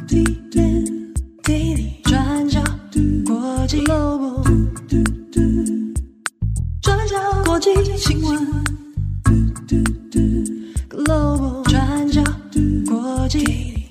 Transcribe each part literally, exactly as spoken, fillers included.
转角国际 Global， 转角国际新闻 Global， 转角国际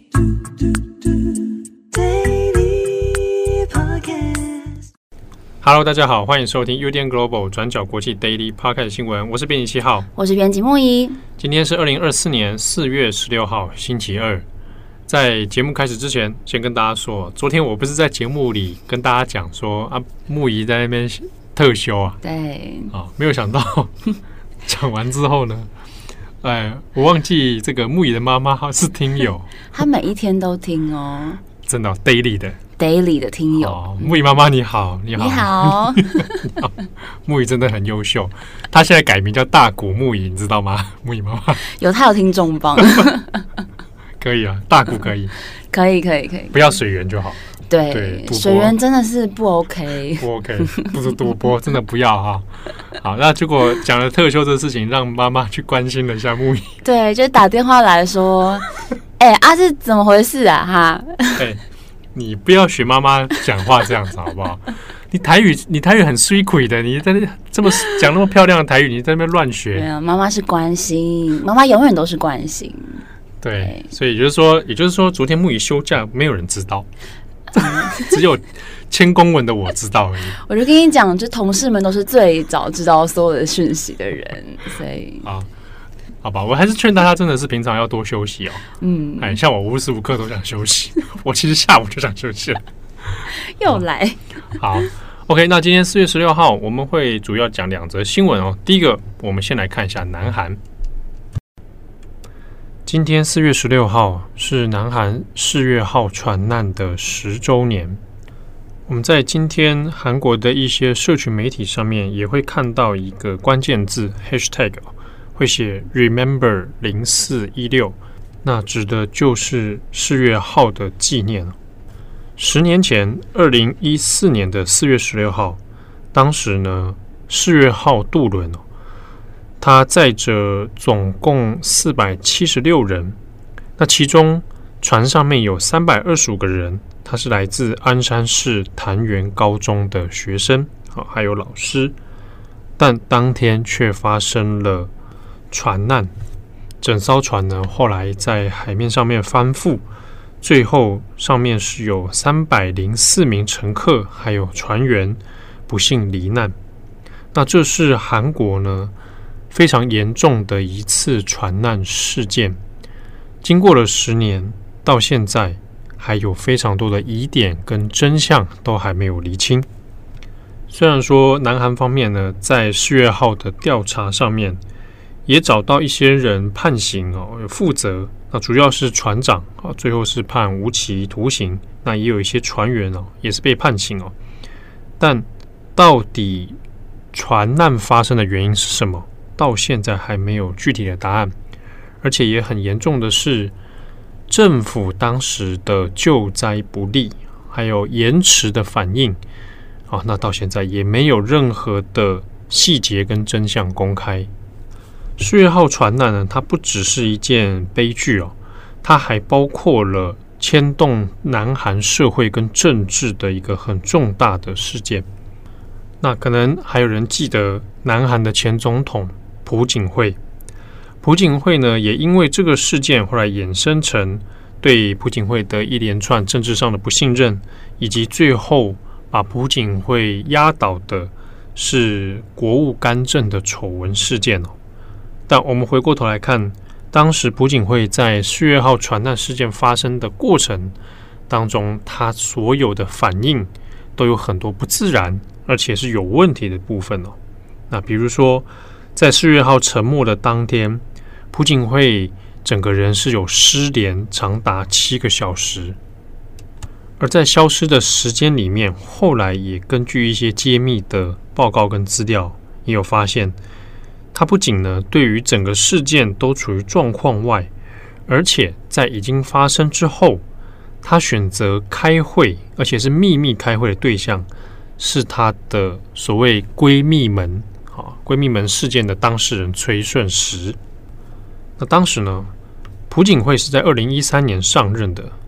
Daily Podcast。 Hello， 大家好，欢迎收听 U D N Global 转角国际 Daily Podcast 新闻，我是编辑七号， 我是编辑木仪。 今天是二零二四年四月十六号，星期二。在节目开始之前，先跟大家说，昨天我不是在节目里跟大家讲说啊，木仪在那边特休啊， 对啊，没有想到讲完之后呢，哎，我忘记这个木仪的妈妈是听友， 她每一天都听哦， 真的、哦、daily 的 daily 的听友。 哦，木仪妈妈你好，你好， 你好， 你好木仪真的很优秀，她现在改名叫大谷木仪，你知道吗？木仪妈妈有她有听重磅。 可以啊，大谷可以， 可以可以可以， 不要水源就好。 对， 对水源真的是不 OK， 不 OK， 不是赌博，真的不要哈。好，那结果讲了特休这事情，让妈妈去关心了一下木仪。 对，就打电话来说，哎、欸，啊是怎么回事啊？哈， 哎、欸，你不要学妈妈讲话这样子好不好？你台语，你台语很水鬼的，你在那这么讲那么漂亮的台语，你在那边乱学。 没有，妈妈是关心，妈妈永远都是关心。 对，所以也就是说，也就是说，昨天木仪休假，没有人知道，只有签公文的我知道而已。 我就跟你讲，就同事们都是最早知道所有的讯息的人，所以啊，好吧，我还是劝大家真的是平常要多休息哦。嗯，哎，像我无时无刻都想休息，我其实下午就想休息了。 又来， 好 ，OK， 那今天四月十六号我们会主要讲两则新闻哦。第一个，我们先来看一下南韩。今天四月十六号是南韩世越号船难的十周年。我们在今天韩国的一些社群媒体上面也会看到一个关键字 hashtag， 会写 Remember 零四一六，那指的就是世越号的纪念。十年前，二零一四年的四月十六号，当时呢，世越号渡轮哦。它载着总共四百七十六人，那其中船上面有三百二十五个人，他是来自鞍山市潭元高中的学生，还有老师，但当天却发生了船难，整艘船呢后来在海面上面翻覆，最后上面是有三百零四名乘客还有船员不幸罹难。那这是韩国呢非常严重的一次船难事件，经过了十年，到现在还有非常多的疑点跟真相都还没有厘清。虽然说南韩方面呢，在世越号的调查上面也找到一些人判刑哦，有负责，那主要是船长啊，最后是判无期徒刑，那也有一些船员哦，也是被判刑哦。但到底船难发生的原因是什么？到现在还没有具体的答案，而且也很严重的是，政府当时的救灾不力，还有延迟的反应，啊，那到现在也没有任何的细节跟真相公开。世越号船难呢，它不只是一件悲剧哦，它还包括了牵动南韩社会跟政治的一个很重大的事件。那可能还有人记得南韩的前总统朴槿惠，朴槿惠呢，也因为这个事件后来衍生成对朴槿惠的一连串政治上的不信任，以及最后把朴槿惠压倒的是国务干政的丑闻事件哦。但我们回过头来看，当时朴槿惠在世越号船难事件发生的过程当中，他所有的反应都有很多不自然，而且是有问题的部分哦。那比如说，在世越号沉没的当天，朴槿惠整个人是有失联长达七个小时，而在消失的时间里面，后来也根据一些揭秘的报告跟资料，也有发现，他不仅呢对于整个事件都处于状况外，而且在已经发生之后，他选择开会，而且是秘密开会的对象是他的所谓闺蜜门。闺蜜门事件的当事人崔顺实。那当时呢，朴槿惠是在二零一三年上任的，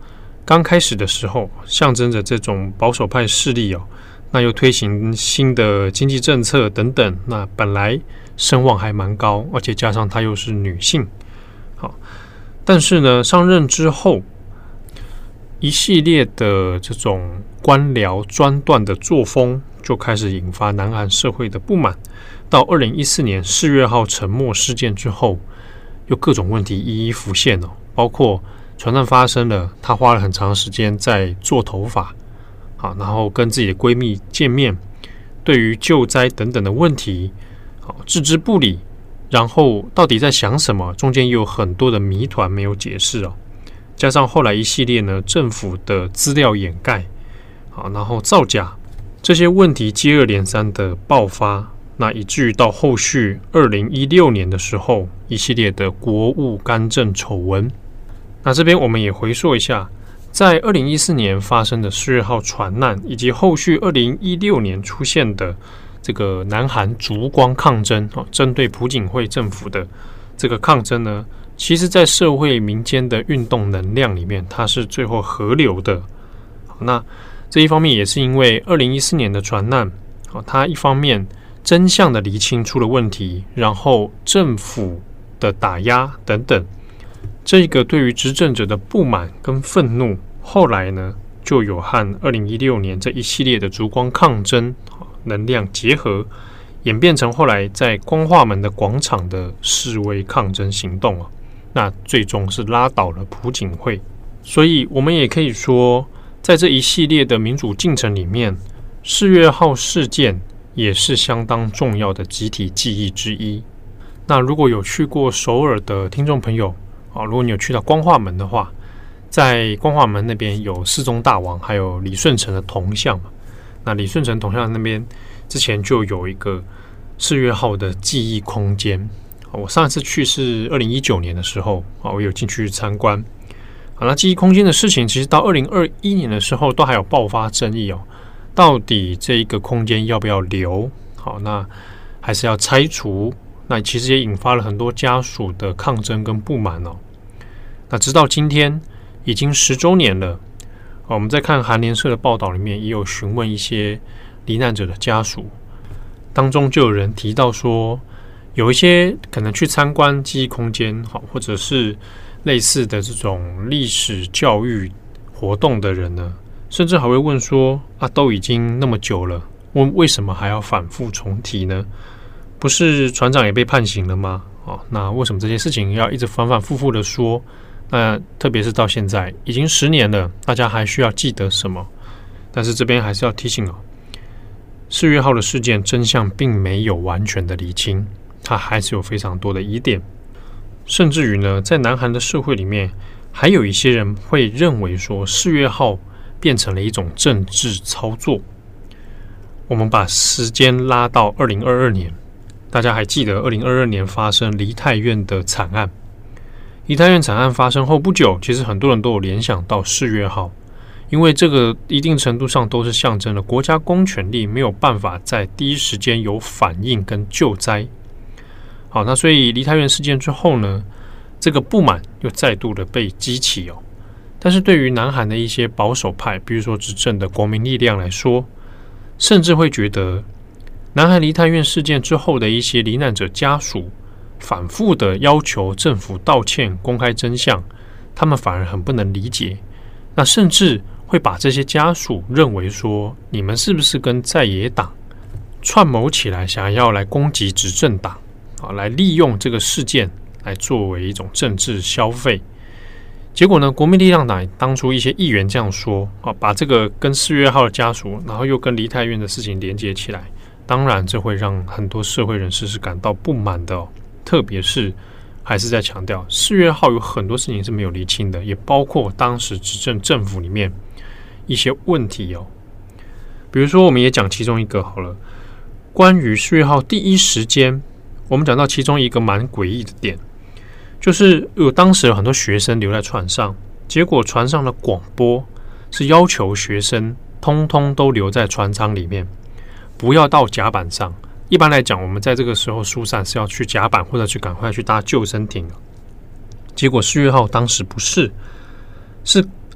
刚开始的时候，象征着这种保守派势力哦，那又推行新的经济政策等等，那本来声望还蛮高，而且加上她又是女性，好，但是呢，上任之后，一系列的这种官僚专断的作风，就开始引发南韩社会的不满。到二零一四年世越号沉没事件之后，又各种问题一一浮现哦，包括船难发生了，她花了很长时间在做头发，好，然后跟自己的闺蜜见面，对于救灾等等的问题，好，置之不理，然后到底在想什么，中间又有很多的谜团没有解释哦。加上后来一系列呢政府的资料掩盖，好，然后造假，这些问题接二连三的爆发，那以至于到后续二零一六年的时候，一系列的国务干政丑闻。那这边我们也回溯一下，在二零一四年发生的世越号船难，以及后续二零一六年出现的这个南韩烛光抗争，针对朴槿惠政府的这个抗争呢，其实在社会民间的运动能量里面，它是最后合流的。好，那这一方面也是因为二零一四年的船难，好，它一方面真相的厘清出了问题，然后政府的打压等等，这个对于执政者的不满跟愤怒，后来呢就有和二零一六年这一系列的烛光抗争能量结合，演变成后来在光化门的广场的示威抗争行动啊，那最终是拉倒了朴槿惠。所以我们也可以说，在这一系列的民主进程里面，世越号事件也是相当重要的集体记忆之一。那如果有去过首尔的听众朋友啊，如果你有去到光化门的话，在光化门那边有世宗大王还有李舜臣的铜像嘛，那李舜臣铜像那边之前就有一个世越号的记忆空间，我上一次去是二零一九年的时候，我有进去参观。好，那记忆空间的事情，其实到二零二一年的时候都还有爆发争议哦，到底这一个空间要不要留？好，那还是要拆除？那其实也引发了很多家属的抗争跟不满哦。那直到今天已经十周年了，我们在看韩联社的报道里面，也有询问一些罹难者的家属，当中就有人提到说，有一些可能去参观记忆空间，好，或者是类似的这种历史教育活动的人呢，甚至还会问说啊，都已经那么久了，我为什么还要反复重提呢？不是船长也被判刑了吗？哦，那为什么这些事情要一直反反复复的说？那特别是到现在已经十年了，大家还需要记得什么？但是这边还是要提醒哦，世越号的事件真相并没有完全的厘清，它还是有非常多的疑点，甚至于呢，在南韩的社会里面，还有一些人会认为说，世越号变成了一种政治操作。我们把时间拉到二零二二年，大家还记得二零二二年发生梨泰院的惨案？梨泰院惨案发生后不久，其实很多人都有联想到世越号，因为这个一定程度上都是象征了国家公权力没有办法在第一时间有反应跟救灾。好，那所以梨泰院事件之后呢，这个不满又再度的被激起哦。但是对于南韩的一些保守派，比如说执政的国民力量来说，甚至会觉得南韩梨泰院事件之后的一些罹难者家属反复的要求政府道歉、公开真相，他们反而很不能理解。那甚至会把这些家属认为说，你们是不是跟在野党串谋起来，想要来攻击执政党啊，来利用这个事件来作为一种政治消费？结果呢，国民力量党当初一些议员这样说啊，把这个跟世越号的家属，然后又跟梨泰院的事情连接起来，当然这会让很多社会人士是感到不满的哦。特别是还是在强调，世越号有很多事情是没有厘清的，也包括当时执政政府里面一些问题哦。比如说，我们也讲其中一个好了，关于世越号第一时间，我们讲到其中一个蛮诡异的点，就是有当时有很多学生留在船上，结果船上的广播是要求学生通通都留在船舱里面，不要到甲板上。一般来讲，我们在这个时候疏散是要去甲板或者去赶快去搭救生艇。结果世越号当时不是，是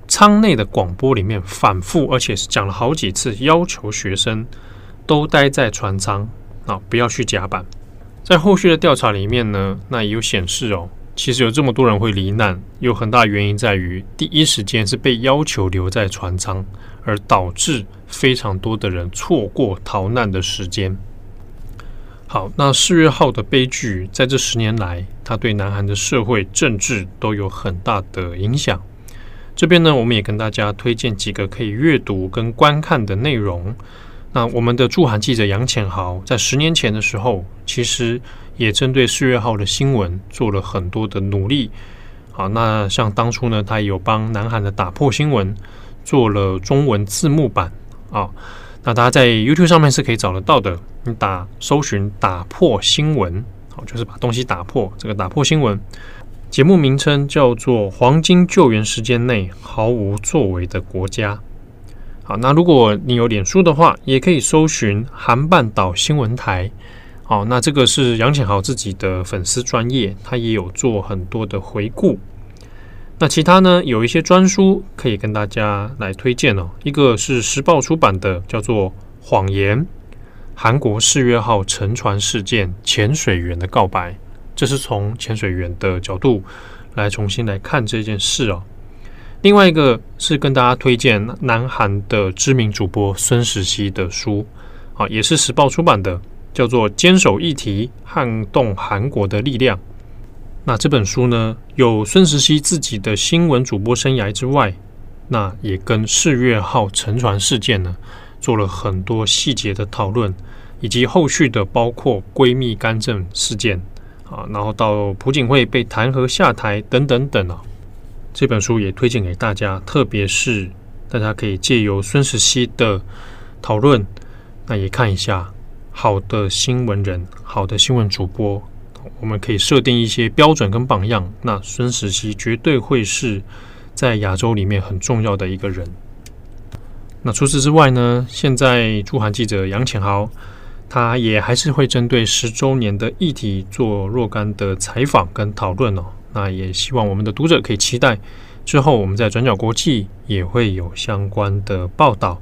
舱内的广播里面反复，而且是讲了好几次，要求学生都待在船舱啊，不要去甲板。在后续的调查里面呢，那也有显示哦，其实有这么多人会罹难，有很大原因在于第一时间是被要求留在船舱，而导致非常多的人错过逃难的时间。好，那世越号的悲剧在这十年来，它对南韩的社会政治都有很大的影响。这边呢，我们也跟大家推荐几个可以阅读跟观看的内容。那我们的驻韩记者杨浅豪在十年前的时候，其实也针对世越号的新闻做了很多的努力。好，那像当初呢，他也有帮南韩的打破新闻做了中文字幕版啊。那大家在 YouTube 上面是可以找得到的，你打搜寻打破新闻，好，就是把东西打破，这个打破新闻。节目名称叫做黄金救援时间内毫无作为的国家。好，那如果你有脸书的话，也可以搜寻韩半岛新闻台。好，那这个是杨浅豪自己的粉丝专页，他也有做很多的回顾。那其他呢，有一些专书可以跟大家来推荐哦。一个是时报出版的，叫做《谎言：韩国世越号沉船事件潜水员的告白》，这是从潜水员的角度来重新来看这件事哦。另外一个是跟大家推荐南韩的知名主播孙时熙的书，啊，也是时报出版的，叫做《坚守议题，撼动韩国的力量》。那这本书呢，有孙时熙自己的新闻主播生涯之外，那也跟世越号沉船事件呢做了很多细节的讨论，以及后续的包括闺蜜干政事件啊，然后到朴槿惠被弹劾下台等等等啊。这本书也推荐给大家，特别是大家可以借由孙时熙的讨论，那也看一下好的新闻人、好的新闻主播，我们可以设定一些标准跟榜样。那孙时熙绝对会是在亚洲里面很重要的一个人。那除此之外呢，现在驻韩记者杨浅豪，他也还是会针对十周年的议题做若干的采访跟讨论哦。那也希望我们的读者可以期待之后我们在转角国际也会有相关的报道。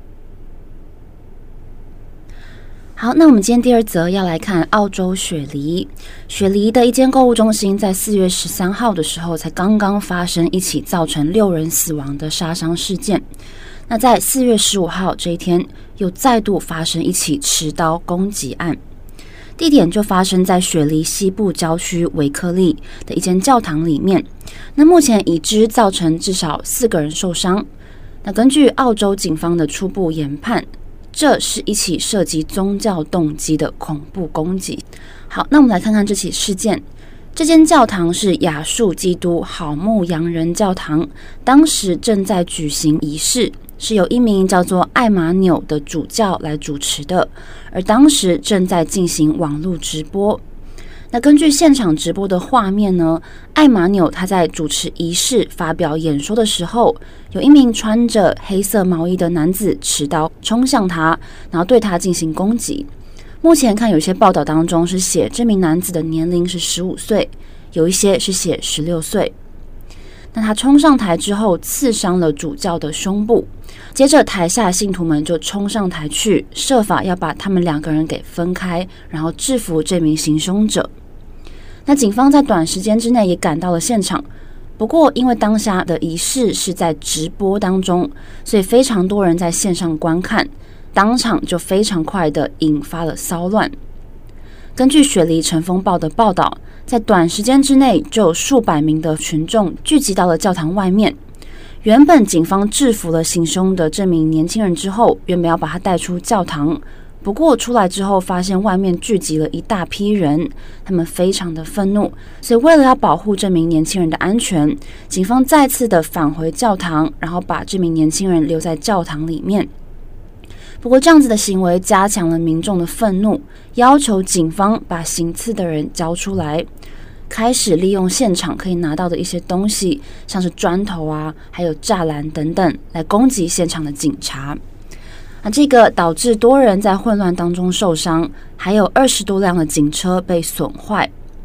好，那我们今天第二则要来看澳洲雪梨。雪梨的一间购物中心在四月十三号的时候才刚刚发生一起造成六人死亡的杀伤事件。那在四月十五号这一天又再度发生一起持刀攻击案，地点就发生在雪梨西部郊区维克利的一间教堂里面。那目前已知造成至少四个人受伤。那根据澳洲警方的初步研判，这是一起涉及宗教动机的恐怖攻击。好，那我们来看看这起事件。这间教堂是亚述基督好牧羊人教堂，当时正在举行仪式，是由一名叫做艾玛纽的主教来主持的，而当时正在进行网络直播。那根据现场直播的画面呢，艾玛纽他在主持仪式发表演说的时候，有一名穿着黑色毛衣的男子持刀冲向他，然后对他进行攻击。目前看有些报道当中是写这名男子的年龄是十五岁，有一些是写十六岁。那他冲上台之后刺伤了主教的胸部，接着台下信徒们就冲上台去，设法要把他们两个人给分开，然后制服这名行凶者。那警方在短时间之内也赶到了现场，不过因为当下的仪式是在直播当中，所以非常多人在线上观看，当场就非常快的引发了骚乱。根据雪梨晨风报的报道，在短时间之内就有数百名的群众聚集到了教堂外面。原本警方制服了行凶的这名年轻人之后，原本要把他带出教堂，不过出来之后发现外面聚集了一大批人，他们非常的愤怒，所以为了要保护这名年轻人的安全，警方再次的返回教堂，然后把这名年轻人留在教堂里面。不过这样子的行为加强了民众的愤怒，要求警方把行刺的人交出来，开始利用现场可以拿到的一些东西，像是砖头啊，还有栅栏等等，来攻击现场的警察。那这个导致多人在混乱当中受伤，还有二十多辆的警车被损坏。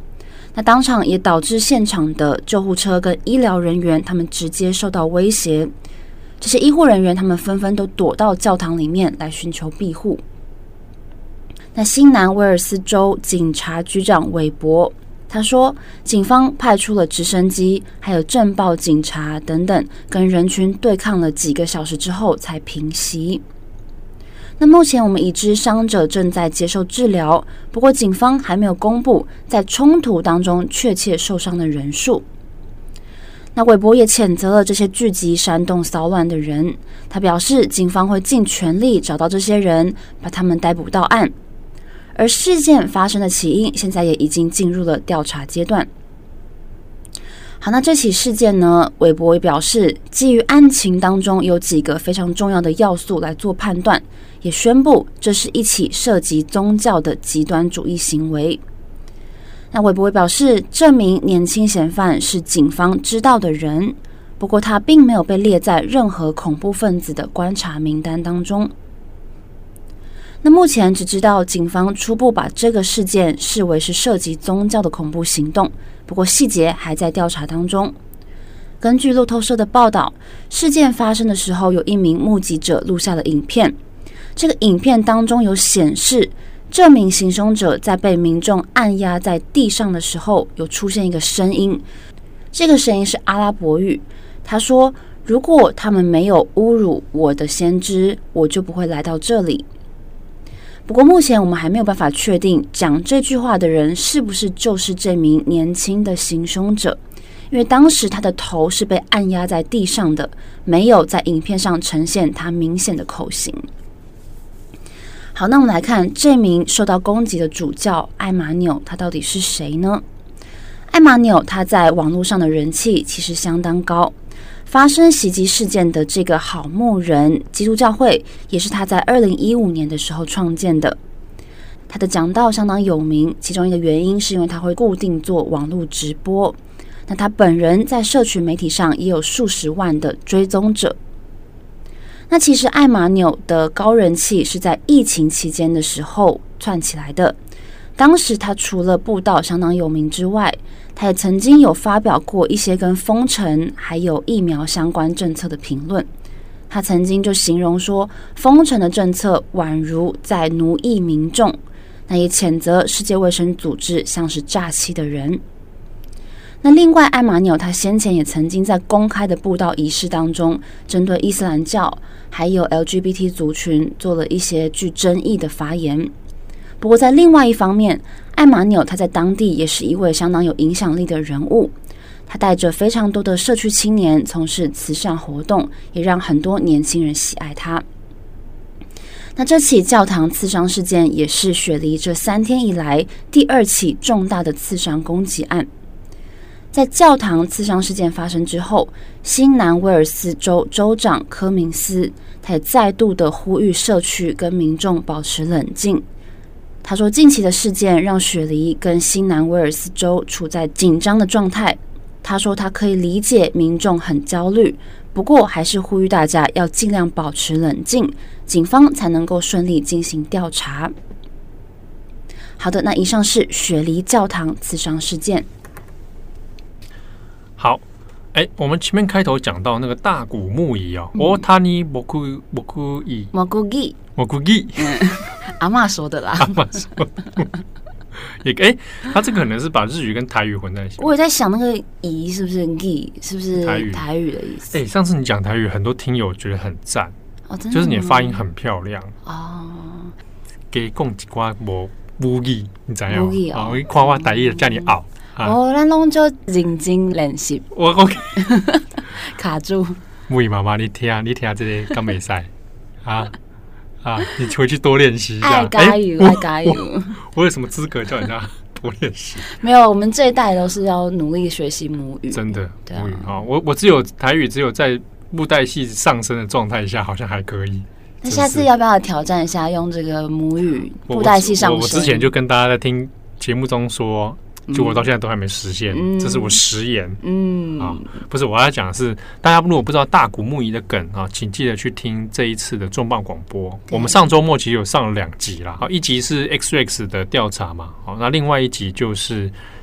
那当场也导致现场的救护车跟医疗人员他们直接受到威胁。这些医护人员他们纷纷都躲到教堂里面来寻求庇护。那新南威尔斯州警察局长韦伯他说，警方派出了直升机还有震爆警察等等，跟人群对抗了几个小时之后才平息。那目前我们已知伤者正在接受治疗，不过警方还没有公布在冲突当中确切受伤的人数。那韦伯也谴责了这些聚集煽动骚乱的人，他表示警方会尽全力找到这些人，把他们逮捕到案。而事件发生的起因现在也已经进入了调查阶段。好，那这起事件呢，韦伯也表示基于案情当中有几个非常重要的要素来做判断，也宣布这是一起涉及宗教的极端主义行为。那韦伯也表示，这名年轻嫌犯是警方知道的人，不过他并没有被列在任何恐怖分子的观察名单当中。那目前只知道警方初步把这个事件视为是涉及宗教的恐怖行动，不过细节还在调查当中。根据路透社的报道，事件发生的时候有一名目击者录下了影片，这个影片当中有显示这名行凶者在被民众按压在地上的时候有出现一个声音，这个声音是阿拉伯语，他说，如果他们没有侮辱我的先知，我就不会来到这里。不过目前我们还没有办法确定讲这句话的人是不是就是这名年轻的行凶者，因为当时他的头是被按压在地上的，没有在影片上呈现他明显的口型。好，那我们来看这名受到攻击的主教艾玛纽，他到底是谁呢？艾玛纽他在网络上的人气其实相当高，发生袭击事件的这个好牧人基督教会也是他在二零一五年的时候创建的。他的讲道相当有名，其中一个原因是因为他会固定做网络直播。那他本人在社群媒体上也有数十万的追踪者。那其实艾玛纽的高人气是在疫情期间的时候窜起来的。当时他除了布道相当有名之外，他也曾经有发表过一些跟封城还有疫苗相关政策的评论。他曾经就形容说，封城的政策宛如在奴役民众，那也谴责世界卫生组织像是诈欺的人。那另外，艾玛纽他先前也曾经在公开的布道仪式当中，针对伊斯兰教还有 L G B T 族群做了一些具争议的发言。不过在另外一方面，艾玛纽他在当地也是一位相当有影响力的人物，他带着非常多的社区青年从事慈善活动，也让很多年轻人喜爱他。那这起教堂刺伤事件也是雪梨这三天以来第二起重大的刺伤攻击案。在教堂刺伤事件发生之后，新南威尔斯州州长科明斯他也再度的呼吁社区跟民众保持冷静。他说，近期的事件让雪梨跟新南威尔斯州处在紧张的状态。他说他可以理解民众很焦虑，不过还是呼吁大家要尽量保持冷静，警方才能够顺利进行调查。好的，那以上是雪梨教堂刺伤事件。 好，哎，我们前面开头讲到那个大谷木仪哦，我他尼蘑菇蘑菇仪蘑菇仪蘑菇仪， 阿嬷说的啦， 阿嬷说的。也哎，他这个可能是把日语跟台语混在一起。 我也在想那个“仪”是不是“仪”，是不是台语台语的意思？ 哎，上次你讲台语，很多听友觉得很赞， 哦，真的就是你的发音很漂亮哦。 给讲一寡无母语，你知影？ 母语哦， 我看我台语叫你拗。 哦，咱拢就认真练习。 我 OK， 卡住。 母语妈妈，你听，你听这个敢袂使啊？啊，你回去多练习一下。 爱加油，爱加油！ 我, 我有什么资格叫人家多练习？ 没有，我们这一代都是要努力学习母语。 真的， 对啊、 母语啊、哦，我我只有台语，只有在布袋戏上升的状态下，好像还可以。 那下次要不要挑战一下，用这个母语布袋戏上升？ 我, 我, 我之前就跟大家在听节目中说。就我到现在都还没实现、嗯、这是我食言。嗯啊，不是，我要讲的是，大家如果不知道大谷木仪的梗啊，请记得去听这一次的重磅广播。我们上周末其实有上了两集啦，好，一集是 X R X 的调查嘛，好，那另外一集就是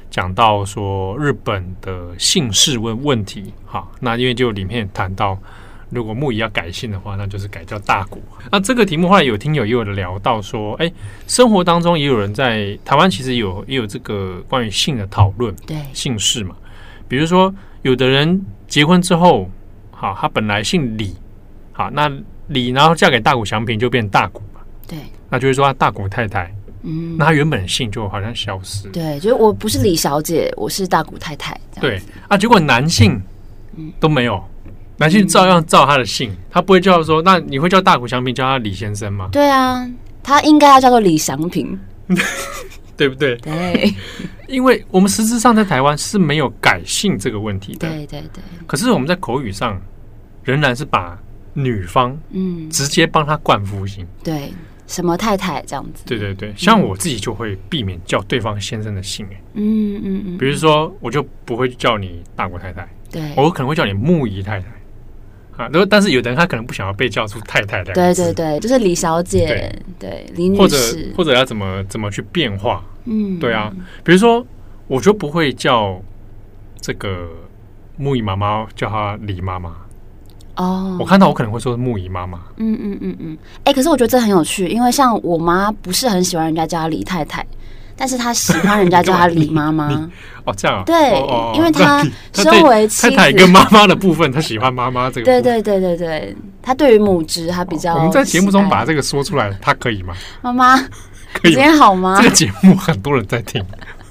讲到说日本的姓氏问问题，好，那因为就里面谈到，如果木仪要改姓的话，那就是改叫大谷。那这个题目后来有听友也有聊到说，哎，生活当中也有人在台湾其实有也有这个关于姓的讨论， 对， 姓氏嘛，比如说有的人结婚之后，好，他本来姓李，好，那李然后嫁给大谷翔平就变大谷嘛， 对， 那就是说他大谷太太。 嗯， 那他原本的姓就好像消失， 对，就是我不是李小姐，我是大谷太太， 对啊，结果男性都没有，男性照样照他的姓，他不会叫说，那你会叫大谷翔平叫他李先生吗？ 对啊，他应该要叫做李祥平， 对不对？ 对， 因为我们实质上在台湾是没有改姓这个问题的， 对对对， 可是我们在口语上仍然是把女方嗯直接帮他冠夫姓， 对。什么太太这样子？ 对对对，像我自己就会避免叫对方先生的姓，哎， 嗯嗯嗯， 比如说我就不会叫你大国太太， 对， 我可能会叫你木仪太太啊。但是有的人他可能不想要被叫出太太两个字， 对对对，就是李小姐，对，对李女士， 或者或者要怎么怎么去变化， 嗯， 对啊，比如说我就不会叫这个木仪妈妈叫她李妈妈。哦，我看到我可能会说木仪妈妈。 嗯嗯嗯嗯，哎、欸，可是我觉得这很有趣，因为像我妈不是很喜欢人家叫她李太太，但是她喜欢人家叫她李妈妈。 哦，这样啊？ 对， 哦哦、 因为她身为妻子， 太太跟妈妈的部分，她喜欢妈妈这个部分。 对对对对对，她对于母职她比较、哦。 我们在节目中把这个说出来，她可以吗？ 妈妈， 可以？ 今天好吗？ 这个节目很多人在听。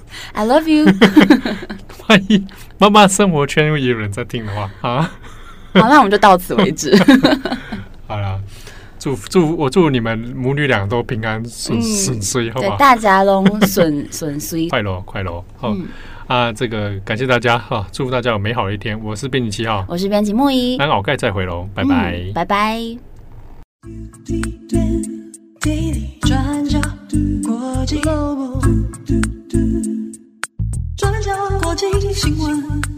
I love you 。 万一妈妈生活圈也有人在听的话啊。 好，那我们就到此为止。 好了，祝祝我祝你们母女俩都平安顺顺遂，好不好？ 对，大家都顺顺遂， 快乐快乐。好、嗯、啊，这个感谢大家哈，祝福大家有美好的一天。我是编辑七号， 我是编辑木仪， 那鰲盖再回喽，拜拜、 嗯，拜拜。 转角国际，转角国际新闻。